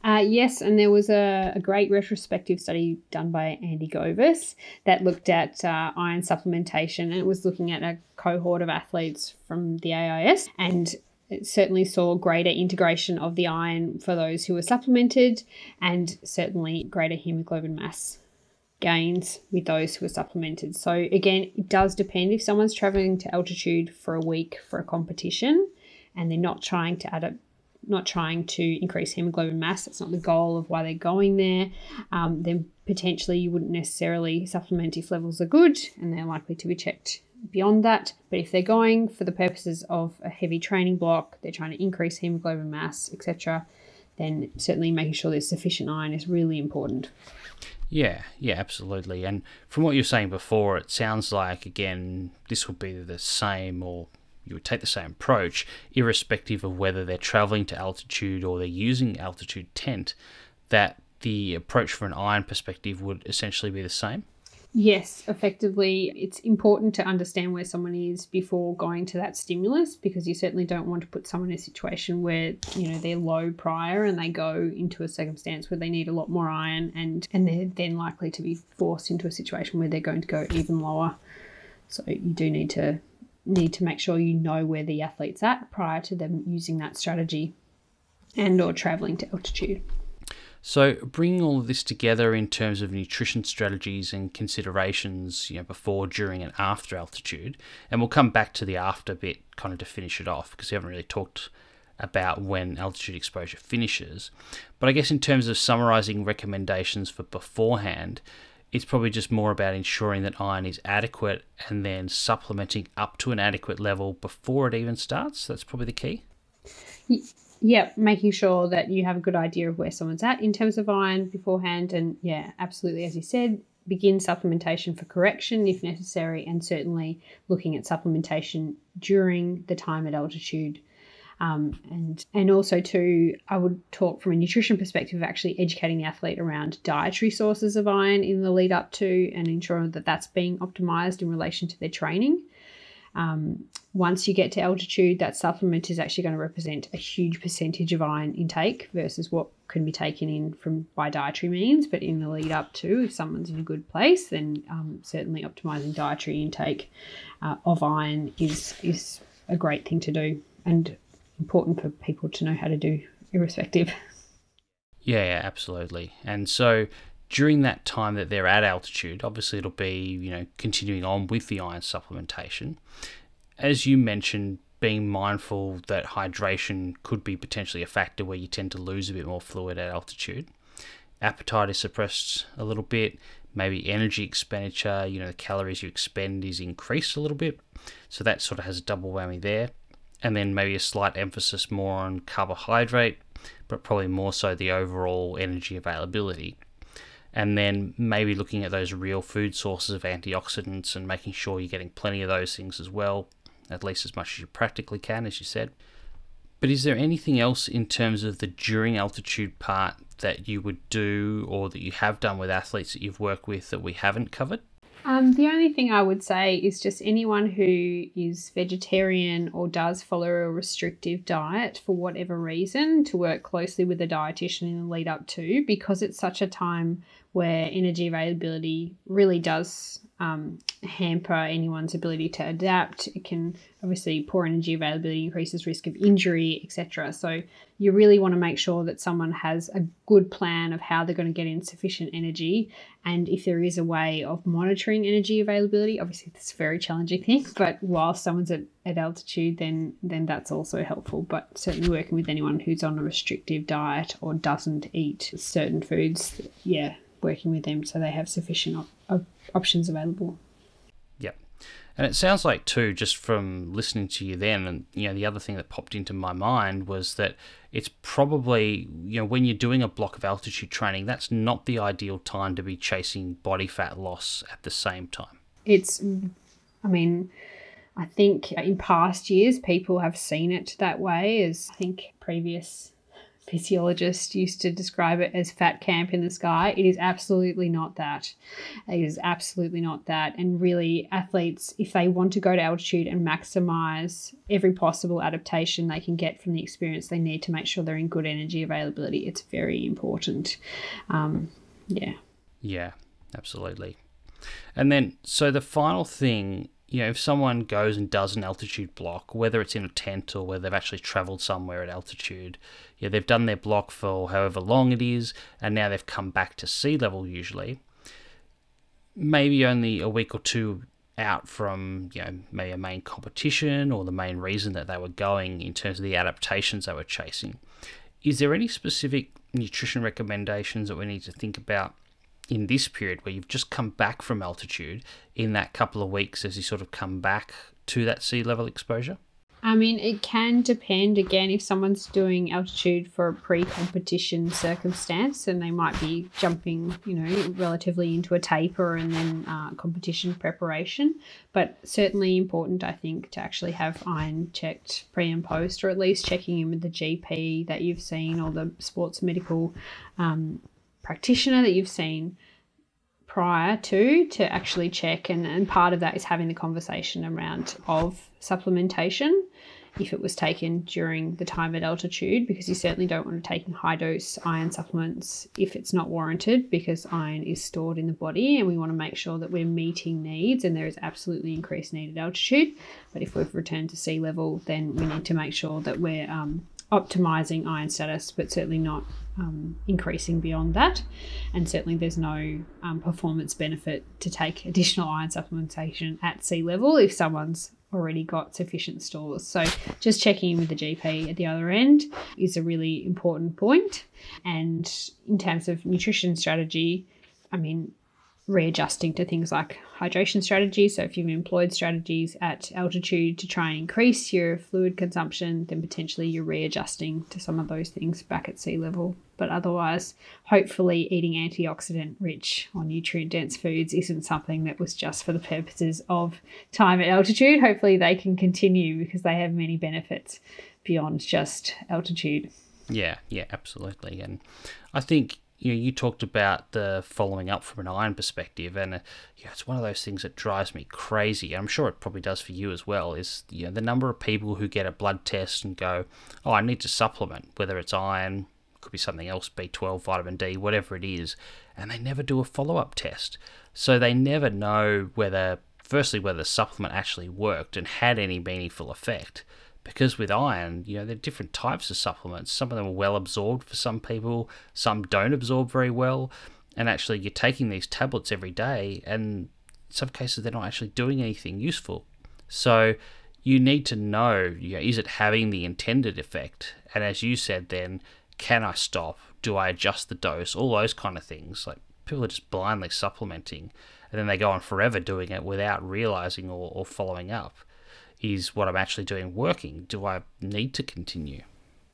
Uh, yes, and there was a, a great retrospective study done by Andy Govis that looked at uh, iron supplementation, and it was looking at a cohort of athletes from the A I S, and it certainly saw greater integration of the iron for those who were supplemented, and certainly greater hemoglobin mass gains with those who are supplemented. So again, it does depend. If someone's traveling to altitude for a week for a competition and they're not trying to add a not trying to increase hemoglobin mass, that's not the goal of why they're going there, um, then potentially you wouldn't necessarily supplement if levels are good, and they're likely to be checked beyond that. But if they're going for the purposes of a heavy training block, they're trying to increase hemoglobin mass, et cetera, then certainly making sure there's sufficient iron is really important. Yeah, yeah, absolutely. And from what you were saying before, it sounds like, again, this would be the same, or you would take the same approach, irrespective of whether they're traveling to altitude or they're using altitude tent, that the approach from an iron perspective would essentially be the same? Yes, effectively, it's important to understand where someone is before going to that stimulus, because you certainly don't want to put someone in a situation where, you know, they're low prior and they go into a circumstance where they need a lot more iron, and, and they're then likely to be forced into a situation where they're going to go even lower. So you do need to need to make sure you know where the athlete's at prior to them using that strategy and or traveling to altitude. So bringing all of this together in terms of nutrition strategies and considerations, you know, before, during and after altitude, and we'll come back to the after bit kind of to finish it off, because we haven't really talked about when altitude exposure finishes. But I guess in terms of summarising recommendations for beforehand, it's probably just more about ensuring that iron is adequate and then supplementing up to an adequate level before it even starts. That's probably the key. Yeah, making sure that you have a good idea of where someone's at in terms of iron beforehand. And yeah, absolutely, as you said, begin supplementation for correction if necessary, and certainly looking at supplementation during the time at altitude. Um, and and also too, I would talk from a nutrition perspective of actually educating the athlete around dietary sources of iron in the lead up to, and ensuring that that's being optimized in relation to their training. Um, once you get to altitude, that supplement is actually going to represent a huge percentage of iron intake versus what can be taken in from by dietary means. But in the lead up to, if someone's in a good place, then um, certainly optimizing dietary intake uh, of iron is is a great thing to do, and important for people to know how to do irrespective. Yeah, yeah, absolutely. And so during that time that they're at altitude, obviously it'll be, you know, continuing on with the iron supplementation. As you mentioned, being mindful that hydration could be potentially a factor where you tend to lose a bit more fluid at altitude. Appetite is suppressed a little bit. Maybe energy expenditure, you know, the calories you expend is increased a little bit. So that sort of has a double whammy there. And then maybe a slight emphasis more on carbohydrate, but probably more so the overall energy availability. And then maybe looking at those real food sources of antioxidants and making sure you're getting plenty of those things as well, at least as much as you practically can, as you said. But is there anything else in terms of the during altitude part that you would do or that you have done with athletes that you've worked with that we haven't covered? Um, the only thing I would say is just anyone who is vegetarian or does follow a restrictive diet for whatever reason, to work closely with a dietitian in the lead up to, because it's such a time where energy availability really does um, hamper anyone's ability to adapt. It can obviously, poor energy availability increases risk of injury, et cetera. So you really want to make sure that someone has a good plan of how they're going to get in sufficient energy. And if there is a way of monitoring energy availability, obviously that's a very challenging thing, but while someone's at, at altitude, then then that's also helpful. But certainly working with anyone who's on a restrictive diet or doesn't eat certain foods, yeah, working with them so they have sufficient op- op- options available. Yep. And it sounds like too, just from listening to you then, and you know, the other thing that popped into my mind was that it's probably, you know, when you're doing a block of altitude training, that's not the ideal time to be chasing body fat loss at the same time. It's, I mean, I think in past years people have seen it that way, as I think previous physiologists used to describe it as fat camp in the sky. It is absolutely not that. It is absolutely not that. And really, athletes, if they want to go to altitude and maximize every possible adaptation they can get from the experience, they need to make sure they're in good energy availability. It's very important. Um, yeah. Yeah, absolutely. And then, so the final thing, you know, if someone goes and does an altitude block, whether it's in a tent or whether they've actually travelled somewhere at altitude, yeah, they've done their block for however long it is, and now they've come back to sea level usually, maybe only a week or two out from, you know, maybe a main competition or the main reason that they were going in terms of the adaptations they were chasing. Is there any specific nutrition recommendations that we need to think about in this period where you've just come back from altitude in that couple of weeks as you sort of come back to that sea level exposure? I mean, it can depend. Again, if someone's doing altitude for a pre-competition circumstance, then they might be jumping, you know, relatively into a taper and then uh, competition preparation. But certainly important, I think, to actually have iron checked pre and post, or at least checking in with the G P that you've seen or the sports medical um, practitioner that you've seen prior to to actually check, and, and part of that is having the conversation around of supplementation if it was taken during the time at altitude, because you certainly don't want to take high dose iron supplements if it's not warranted, because iron is stored in the body and we want to make sure that we're meeting needs, and there is absolutely increased need at altitude. But if we've returned to sea level, then we need to make sure that we're um, optimizing iron status, but certainly not um, increasing beyond that. And certainly there's no um, performance benefit to take additional iron supplementation at sea level if someone's already got sufficient stores. So just checking in with the G P at the other end is a really important point. And in terms of nutrition strategy, I mean, readjusting to things like hydration strategies. So if you've employed strategies at altitude to try and increase your fluid consumption, then potentially you're readjusting to some of those things back at sea level. But otherwise, hopefully eating antioxidant rich or nutrient dense foods isn't something that was just for the purposes of time at altitude. Hopefully they can continue because they have many benefits beyond just altitude. Yeah, yeah, absolutely. And I think, you know, you talked about the following up from an iron perspective, and uh, yeah, it's one of those things that drives me crazy. I'm sure it probably does for you as well. Is, you know, the number of people who get a blood test and go, "Oh, I need to supplement," whether it's iron, could be something else, B twelve, vitamin D, whatever it is, and they never do a follow-up test. So they never know whether, firstly, whether the supplement actually worked and had any meaningful effect. Because with iron, you know, there are different types of supplements. Some of them are well absorbed for some people, some don't absorb very well. And actually, you're taking these tablets every day, and in some cases, they're not actually doing anything useful. So you need to know, you know, is it having the intended effect? And as you said then, can I stop? Do I adjust the dose? All those kind of things. Like, people are just blindly supplementing, and then they go on forever doing it without realizing or, or following up. Is what I'm actually doing working? Do I need to continue?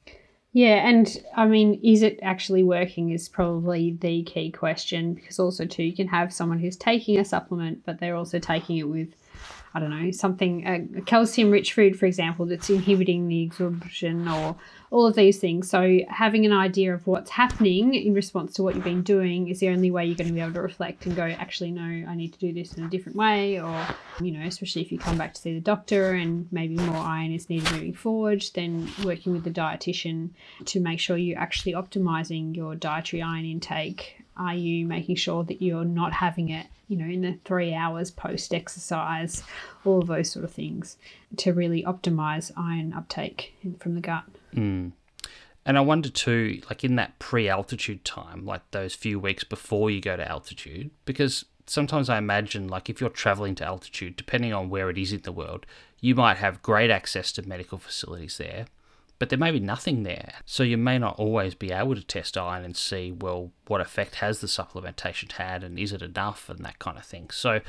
Yeah, and I mean, is it actually working is probably the key question, because also too, you can have someone who's taking a supplement, but they're also taking it with, I don't know, something, a calcium-rich food, for example, that's inhibiting the absorption, or all of these things. So having an idea of what's happening in response to what you've been doing is the only way you're going to be able to reflect and go, actually, no, I need to do this in a different way. Or, you know, especially if you come back to see the doctor and maybe more iron is needed moving forward, then working with the dietitian to make sure you're actually optimizing your dietary iron intake. Are you making sure that you're not having it, you know, in the three hours post-exercise, all of those sort of things, to really optimize iron uptake from the gut. Mm. And I wonder too, like in that pre-altitude time, like those few weeks before you go to altitude, because sometimes I imagine, like, if you're traveling to altitude, depending on where it is in the world, you might have great access to medical facilities there, but there may be nothing there. So you may not always be able to test iron and see, well, what effect has the supplementation had, and is it enough, and that kind of thing. So,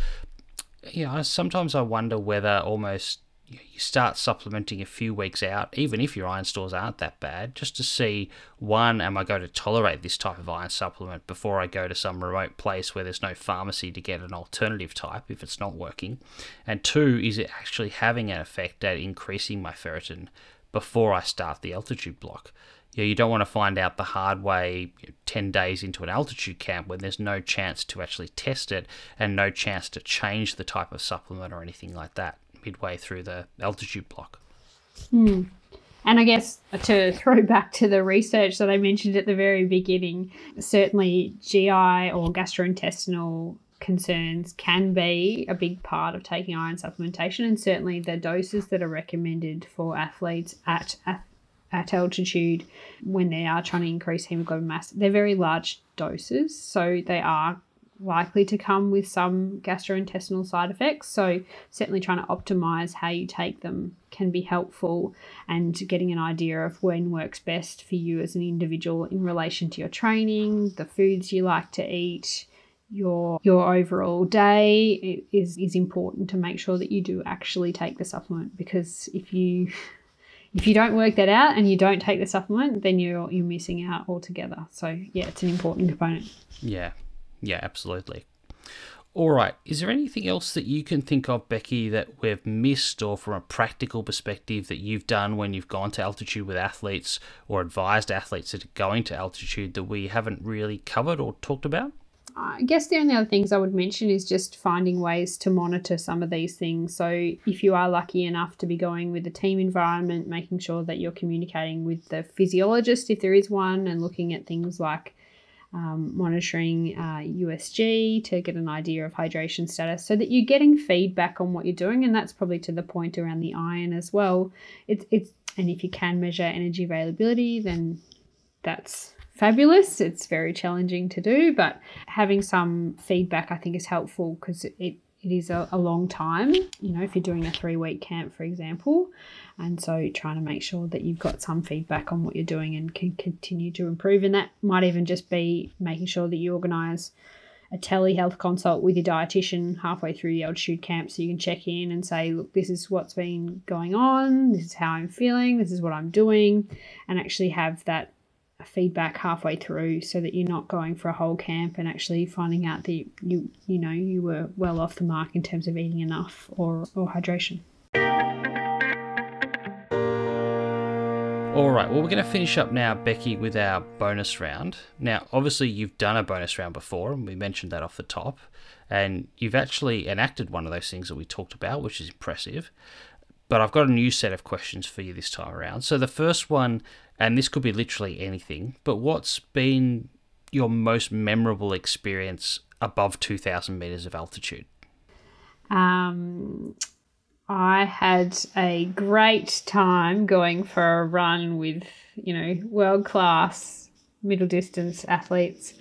you know, sometimes I wonder whether almost you start supplementing a few weeks out, even if your iron stores aren't that bad, just to see, one, am I going to tolerate this type of iron supplement before I go to some remote place where there's no pharmacy to get an alternative type if it's not working? And two, is it actually having an effect at increasing my ferritin before I start the altitude block. You know, you don't want to find out the hard way you know, ten days into an altitude camp when there's no chance to actually test it and no chance to change the type of supplement or anything like that midway through the altitude block. Hmm. And I guess to throw back to the research that I mentioned at the very beginning, certainly G I or gastrointestinal concerns can be a big part of taking iron supplementation, and certainly the doses that are recommended for athletes at at altitude when they are trying to increase hemoglobin mass, they're very large doses, so they are likely to come with some gastrointestinal side effects. So certainly trying to optimize how you take them can be helpful, and getting an idea of when works best for you as an individual in relation to your training, the foods you like to eat, your your overall day is is important to make sure that you do actually take the supplement, because if you if you don't work that out and you don't take the supplement, then you're you're missing out altogether. So yeah, it's an important component. Yeah. Yeah, absolutely. All right. Is there anything else that you can think of, Becky, that we've missed, or from a practical perspective that you've done when you've gone to altitude with athletes or advised athletes that are going to altitude that we haven't really covered or talked about? I guess the only other things I would mention is just finding ways to monitor some of these things. So if you are lucky enough to be going with a team environment, making sure that you're communicating with the physiologist if there is one, and looking at things like um, monitoring uh, U S G to get an idea of hydration status, so that you're getting feedback on what you're doing. And that's probably to the point around the iron as well. It's it's and if you can measure energy availability, then that's fabulous. It's very challenging to do, but having some feedback I think is helpful, because it, it is a, a long time, you know, if you're doing a three-week camp, for example. And so trying to make sure that you've got some feedback on what you're doing and can continue to improve. And that might even just be making sure that you organise a telehealth consult with your dietitian halfway through the altitude camp, so you can check in and say, look, this is what's been going on, this is how I'm feeling, this is what I'm doing, and actually have that feedback halfway through, so that you're not going for a whole camp and actually finding out that you you know you were well off the mark in terms of eating enough or, or hydration. All right, well, we're going to finish up now, Becky, with our bonus round. Now, obviously, you've done a bonus round before, and we mentioned that off the top, and you've actually enacted one of those things that we talked about, which is impressive. But I've got a new set of questions for you this time around. So the first one, and this could be literally anything, but what's been your most memorable experience above two thousand metres of altitude? Um, I had a great time going for a run with, you know, world-class middle distance athletes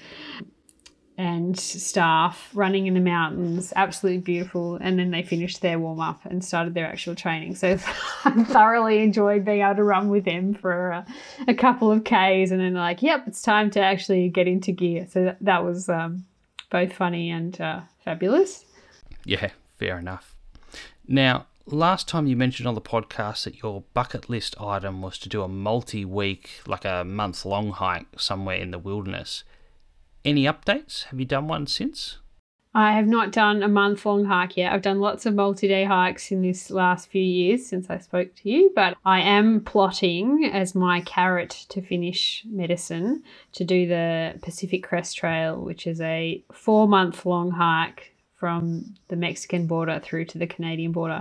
and staff running in the mountains, absolutely beautiful. And then they finished their warm-up and started their actual training. So I thoroughly enjoyed being able to run with them for a, a couple of Ks, and then like, yep, it's time to actually get into gear. So that, that was um, both funny and uh, fabulous. Yeah, fair enough. Now, last time you mentioned on the podcast that your bucket list item was to do a multi-week, like a month-long hike somewhere in the wilderness. Any updates? Have you done one since? I have not done a month-long hike yet. I've done lots of multi-day hikes in this last few years since I spoke to you, but I am plotting as my carrot to finish medicine to do the Pacific Crest Trail, which is a four-month-long hike from the Mexican border through to the Canadian border.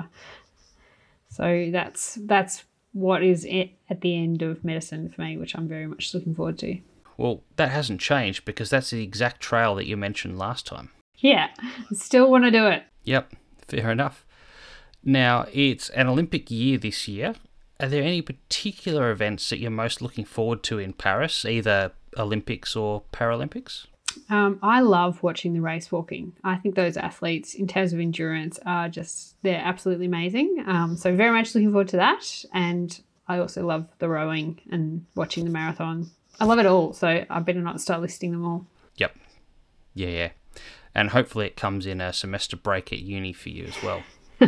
So that's that's what is it at the end of medicine for me, which I'm very much looking forward to. Well, that hasn't changed, because that's the exact trail that you mentioned last time. Yeah, I still want to do it. Yep, fair enough. Now, it's an Olympic year this year. Are there any particular events that you're most looking forward to in Paris, either Olympics or Paralympics? Um, I love watching the race walking. I think those athletes, in terms of endurance, are just, they're absolutely amazing. Um, so very much looking forward to that. And I also love the rowing and watching the marathon. I love it all, so I better not start listing them all. Yep. Yeah, yeah. And hopefully it comes in a semester break at uni for you as well.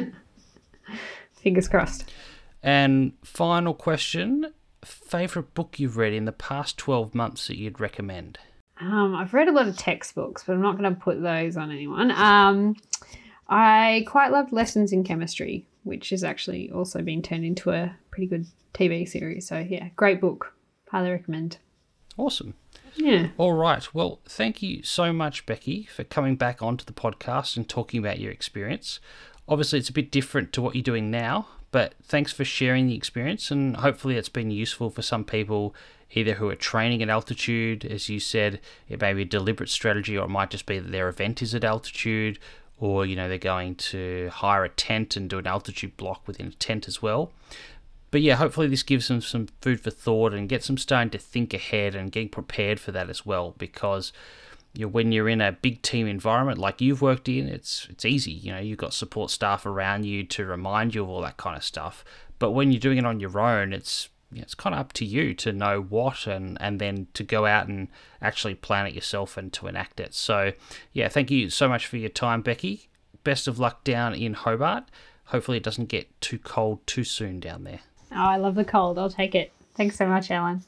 Fingers crossed. And final question, favourite book you've read in the past twelve months that you'd recommend? Um, I've read a lot of textbooks, but I'm not going to put those on anyone. Um, I quite loved Lessons in Chemistry, which has actually also been turned into a pretty good T V series. So yeah, great book. Highly recommend. Awesome. Yeah. All right. Well, thank you so much, Becky, for coming back onto the podcast and talking about your experience. Obviously, it's a bit different to what you're doing now, but thanks for sharing the experience, and hopefully it's been useful for some people either who are training at altitude. As you said, it may be a deliberate strategy, or it might just be that their event is at altitude, or, you know, they're going to hire a tent and do an altitude block within a tent as well. But yeah, hopefully this gives them some food for thought and gets them starting to think ahead and getting prepared for that as well, because you know, when you're in a big team environment like you've worked in, it's it's easy. You know, you've got support staff around you to remind you of all that kind of stuff. But when you're doing it on your own, it's you know, it's kind of up to you to know what and, and then to go out and actually plan it yourself and to enact it. So yeah, thank you so much for your time, Becky. Best of luck down in Hobart. Hopefully it doesn't get too cold too soon down there. Oh, I love the cold. I'll take it. Thanks so much, Alan.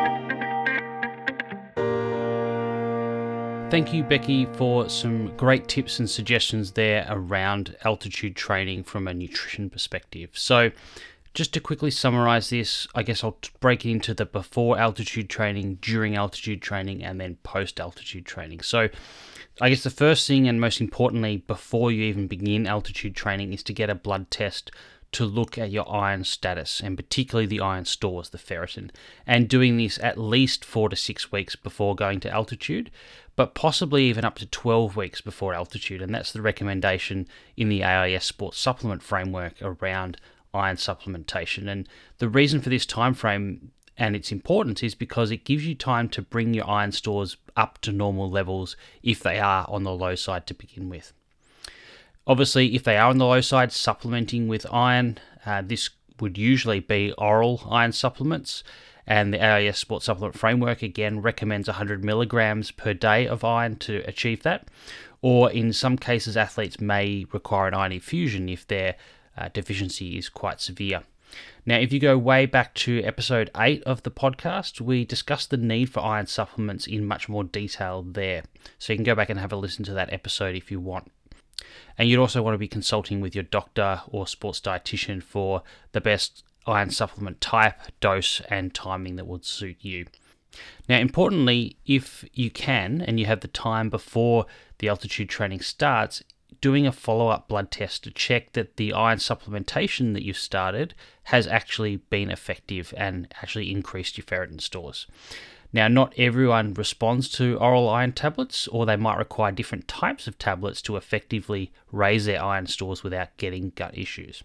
Thank you, Becky, for some great tips and suggestions there around altitude training from a nutrition perspective. So just to quickly summarize this, I guess I'll break it into the before altitude training, during altitude training, and then post altitude training. So I guess the first thing, and most importantly, before you even begin altitude training, is to get a blood test to look at your iron status, and particularly the iron stores, the ferritin, and doing this at least four to six weeks before going to altitude, but possibly even up to twelve weeks before altitude. And that's the recommendation in the A I S Sports Supplement Framework around iron supplementation. And the reason for this time frame and its importance is because it gives you time to bring your iron stores up to normal levels if they are on the low side to begin with. Obviously, if they are on the low side, supplementing with iron, uh, this would usually be oral iron supplements. And the A I S Sports Supplement Framework, again, recommends one hundred milligrams per day of iron to achieve that. Or in some cases, athletes may require an iron infusion if their uh, deficiency is quite severe. Now, if you go way back to episode eight of the podcast, we discussed the need for iron supplements in much more detail there. So you can go back and have a listen to that episode if you want. And you'd also want to be consulting with your doctor or sports dietitian for the best iron supplement type, dose, and timing that would suit you. Now, importantly, if you can and you have the time before the altitude training starts, doing a follow-up blood test to check that the iron supplementation that you've started has actually been effective and actually increased your ferritin stores. Now, not everyone responds to oral iron tablets, or they might require different types of tablets to effectively raise their iron stores without getting gut issues.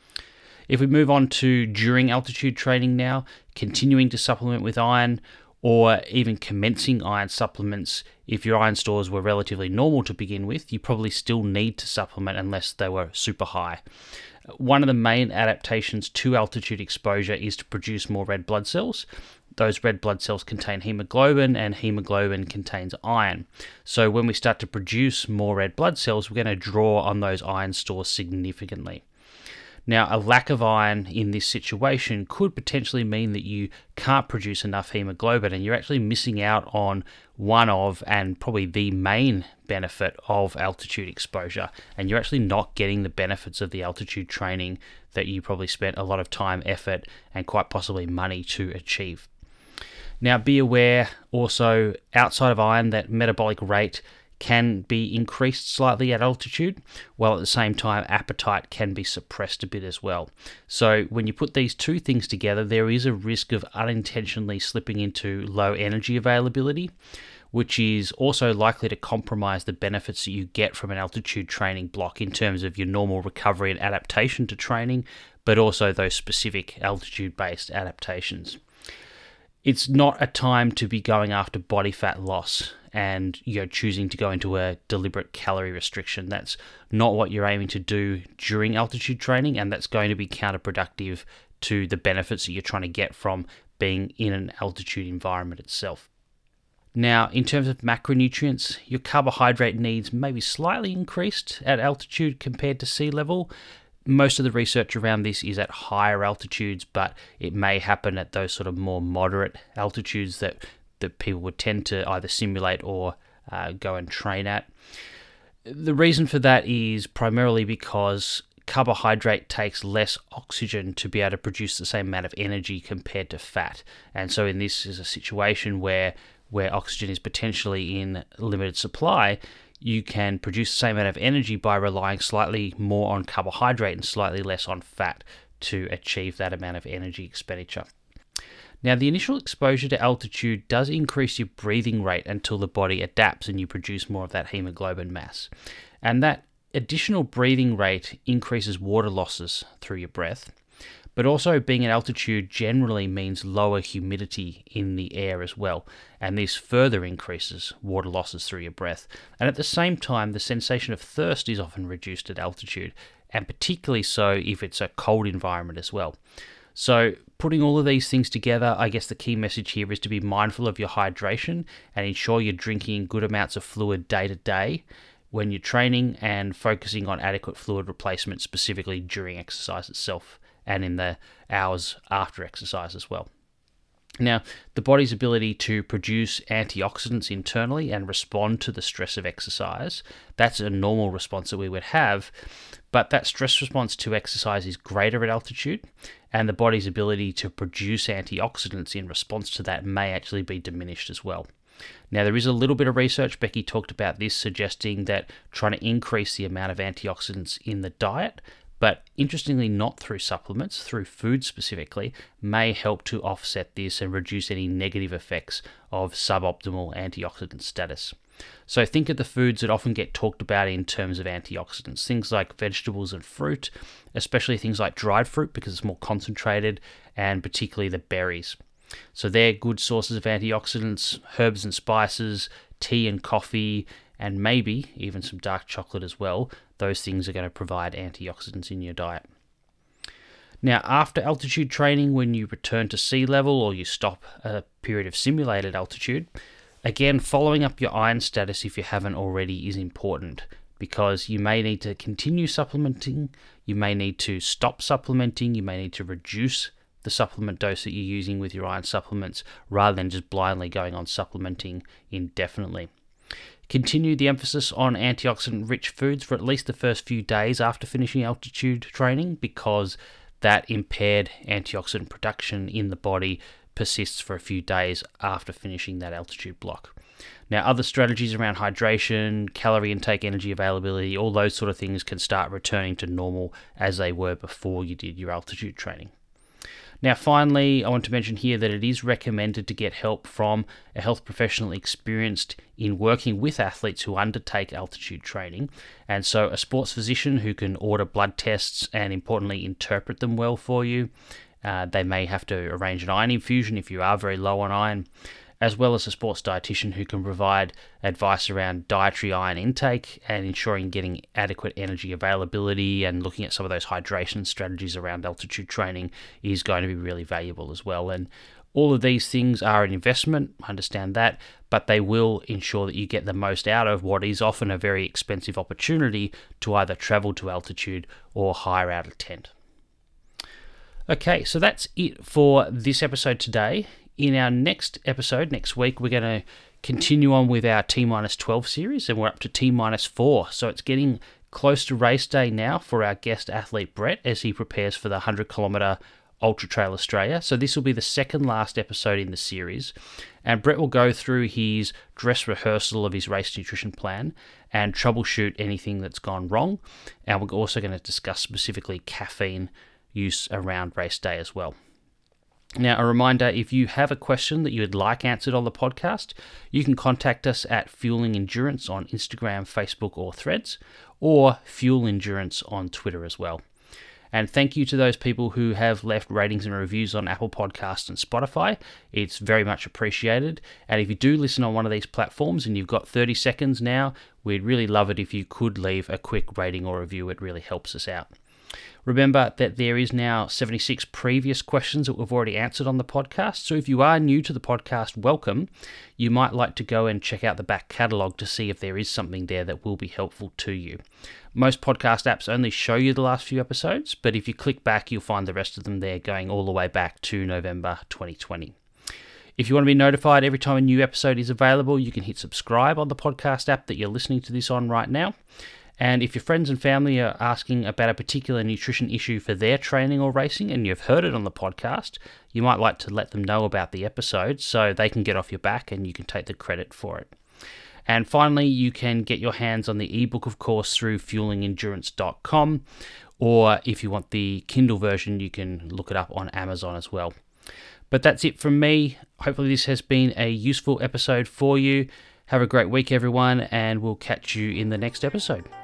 If we move on to during altitude training now, continuing to supplement with iron, or even commencing iron supplements, if your iron stores were relatively normal to begin with, you probably still need to supplement unless they were super high. One of the main adaptations to altitude exposure is to produce more red blood cells. Those red blood cells contain hemoglobin, and hemoglobin contains iron. So when we start to produce more red blood cells, we're going to draw on those iron stores significantly. Now, a lack of iron in this situation could potentially mean that you can't produce enough hemoglobin, and you're actually missing out on one of, and probably the main benefit of altitude exposure, and you're actually not getting the benefits of the altitude training that you probably spent a lot of time, effort, and quite possibly money to achieve. Now, be aware also outside of iron that metabolic rate can be increased slightly at altitude, while at the same time appetite can be suppressed a bit as well. So when you put these two things together, there is a risk of unintentionally slipping into low energy availability, which is also likely to compromise the benefits that you get from an altitude training block in terms of your normal recovery and adaptation to training, but also those specific altitude-based adaptations. It's not a time to be going after body fat loss and you know choosing to go into a deliberate calorie restriction. That's not what you're aiming to do during altitude training, and that's going to be counterproductive to the benefits that you're trying to get from being in an altitude environment itself. Now, in terms of macronutrients, your carbohydrate needs may be slightly increased at altitude compared to sea level. Most of the research around this is at higher altitudes, but it may happen at those sort of more moderate altitudes that, that people would tend to either simulate or uh, go and train at. The reason for that is primarily because carbohydrate takes less oxygen to be able to produce the same amount of energy compared to fat. And so in this is a situation where where oxygen is potentially in limited supply, you can produce the same amount of energy by relying slightly more on carbohydrate and slightly less on fat to achieve that amount of energy expenditure. Now, the initial exposure to altitude does increase your breathing rate until the body adapts and you produce more of that hemoglobin mass. And that additional breathing rate increases water losses through your breath. But also being at altitude generally means lower humidity in the air as well, and this further increases water losses through your breath. And at the same time, the sensation of thirst is often reduced at altitude, and particularly so if it's a cold environment as well. So putting all of these things together, I guess the key message here is to be mindful of your hydration and ensure you're drinking good amounts of fluid day to day when you're training, and focusing on adequate fluid replacement specifically during exercise itself and in the hours after exercise as well. Now, the body's ability to produce antioxidants internally and respond to the stress of exercise, that's a normal response that we would have, but that stress response to exercise is greater at altitude, and the body's ability to produce antioxidants in response to that may actually be diminished as well. Now, there is a little bit of research, Becky talked about this, suggesting that trying to increase the amount of antioxidants in the diet, but interestingly not through supplements, through food specifically, may help to offset this and reduce any negative effects of suboptimal antioxidant status. So think of the foods that often get talked about in terms of antioxidants, things like vegetables and fruit, especially things like dried fruit because it's more concentrated, and particularly the berries. So they're good sources of antioxidants, herbs and spices, tea and coffee, and maybe even some dark chocolate as well. Those things are going to provide antioxidants in your diet. Now, after altitude training, when you return to sea level or you stop a period of simulated altitude, again, following up your iron status if you haven't already is important, because you may need to continue supplementing, you may need to stop supplementing, you may need to reduce the supplement dose that you're using with your iron supplements rather than just blindly going on supplementing indefinitely. Continue the emphasis on antioxidant-rich foods for at least the first few days after finishing altitude training, because that impaired antioxidant production in the body persists for a few days after finishing that altitude block. Now, other strategies around hydration, calorie intake, energy availability, all those sort of things can start returning to normal as they were before you did your altitude training. Now, finally, I want to mention here that it is recommended to get help from a health professional experienced in working with athletes who undertake altitude training. And so a sports physician who can order blood tests and, importantly, interpret them well for you. Uh, they may have to arrange an iron infusion if you are very low on iron, as well as a sports dietitian who can provide advice around dietary iron intake and ensuring getting adequate energy availability, and looking at some of those hydration strategies around altitude training is going to be really valuable as well. And all of these things are an investment, I understand that, but they will ensure that you get the most out of what is often a very expensive opportunity to either travel to altitude or hire out a tent. Okay, so that's it for this episode today. In our next episode, next week, we're going to continue on with our T minus twelve series, and we're up to T minus four. So it's getting close to race day now for our guest athlete, Brett, as he prepares for the one hundred kilometre Ultra Trail Australia. So this will be the second last episode in the series. And Brett will go through his dress rehearsal of his race nutrition plan and troubleshoot anything that's gone wrong. And we're also going to discuss specifically caffeine use around race day as well. Now, a reminder, if you have a question that you would like answered on the podcast, you can contact us at Fueling Endurance on Instagram, Facebook, or Threads, or Fuel Endurance on Twitter as well. And thank you to those people who have left ratings and reviews on Apple Podcasts and Spotify. It's very much appreciated. And if you do listen on one of these platforms and you've got thirty seconds now, we'd really love it if you could leave a quick rating or review. It really helps us out. Remember that there is now seventy-six previous questions that we've already answered on the podcast. So if you are new to the podcast, welcome. You might like to go and check out the back catalogue to see if there is something there that will be helpful to you. Most podcast apps only show you the last few episodes, but if you click back, you'll find the rest of them there going all the way back to November twenty twenty. If you want to be notified every time a new episode is available, you can hit subscribe on the podcast app that you're listening to this on right now. And if your friends and family are asking about a particular nutrition issue for their training or racing and you've heard it on the podcast, you might like to let them know about the episode so they can get off your back and you can take the credit for it. And finally, you can get your hands on the ebook, of course, through fueling endurance dot com, or if you want the Kindle version, you can look it up on Amazon as well. But that's it from me. Hopefully this has been a useful episode for you. Have a great week, everyone, and we'll catch you in the next episode.